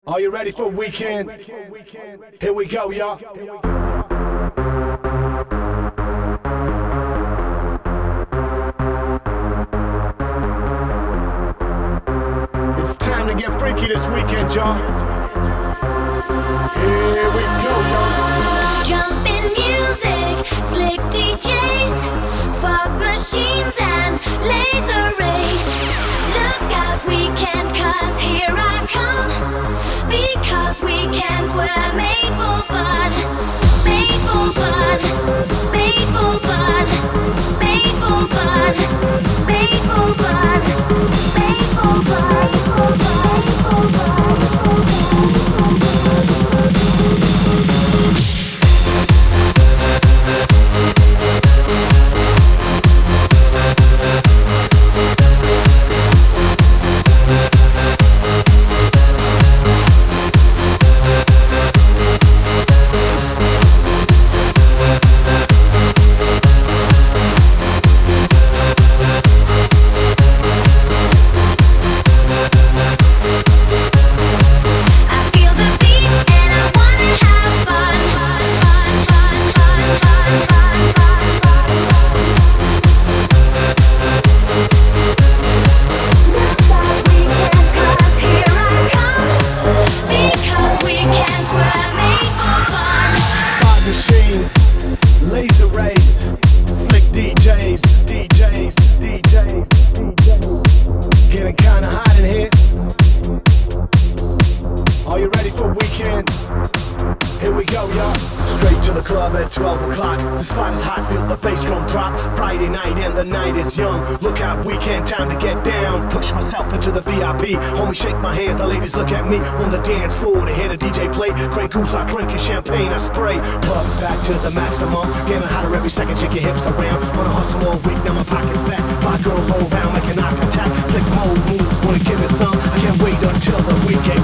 Are you ready for weekend? Here we go, y'all. It's time to get freaky this weekend, y'all. Here we go, y'all. Jumpin' music, slick DJs, fog machines and laser rays. Look out weekend, 'cause here I come. Because weekends were made for fun. Made for fun. Made for fun. Made for fun. Made for fun. Made for fun. Laser rays, slick DJs, getting kinda hot in here. Are you ready for weekend? Here we go, y'all. Straight to the club at 12 o'clock. The spot is hot, feel the bass drum drop. Friday night and the night is young. Look out, weekend, time to get down. Push myself into the VIP. Homie, shake my hands, the ladies look at me on the dance floor to hear the DJ play. Grey Goose, I drinking champagne, I spray. Club's back to the maximum. Getting hotter every second, shake your hips around. Wanna hustle all week, now my pocket's back. Five girls all around, make an eye contact. Slick mode moves, wanna give it some. I can't wait until the weekend